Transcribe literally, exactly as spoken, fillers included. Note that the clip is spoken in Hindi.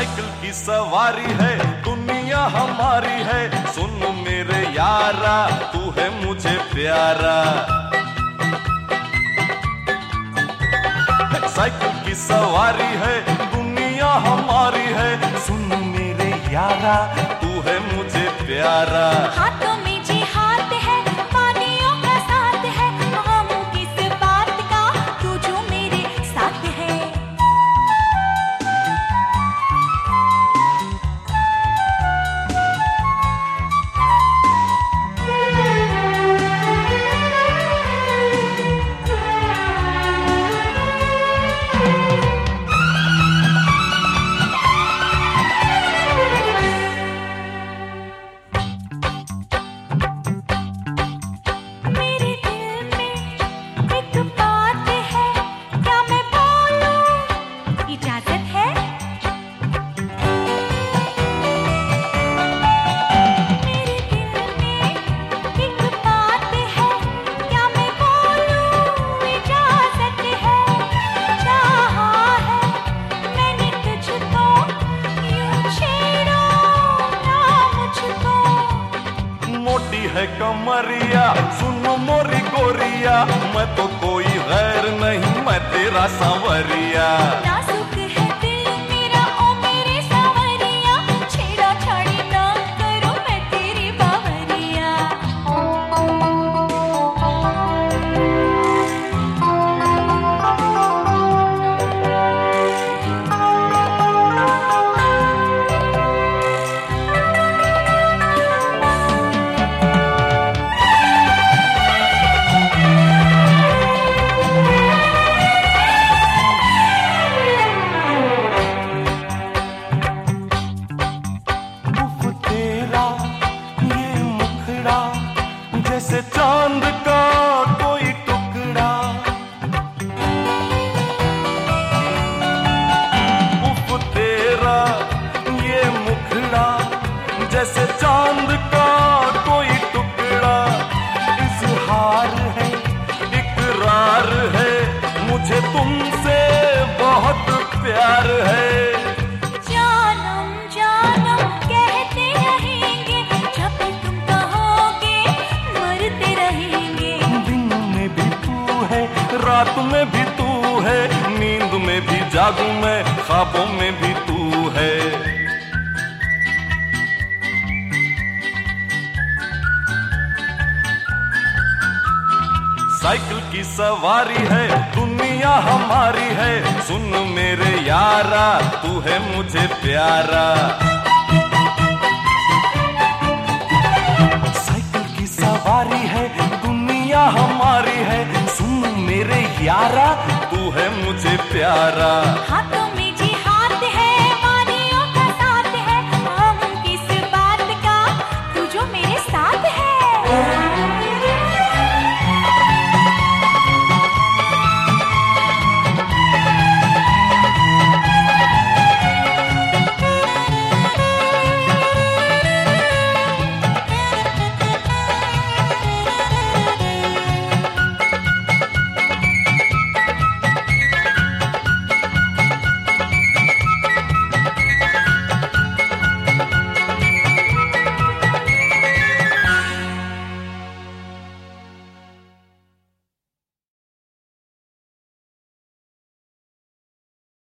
साइकिल की सवारी है, दुनिया हमारी है, सुन मेरे यारा तू है मुझे प्यारा। साइकिल की सवारी है, दुनिया हमारी है, सुन मेरे यारा तू है मुझे प्यारा। हाथों में जी हाथ है, पानियों का साथ है, हम किस बात का तू जो मेरे साथ है। है कमरिया सुनो मोरी गोरिया, मैं तो कोई गैर नहीं, मैं तेरा सांवरिया। नाजुक है दिल मेरा ओ मेरे सांवरिया, छेड़ा छाड़ी ना करो मैं तेरी बावरिया। जैसे चांद का कोई टुकड़ा, उफ तेरा ये मुखड़ा, जैसे चांद का कोई टुकड़ा। इज़हार है इकरार है, मुझे तुमसे बहुत प्यार है। रात में भी तू है, नींद में भी जागूं मैं, ख्वाबों में भी तू है। साइकिल की सवारी है, दुनिया हमारी है, सुन मेरे यारा तू है मुझे प्यारा। साइकिल की सवारी है, दुनिया हमारी है, सुन मेरे यारा तू है मुझे प्यारा। हाथों में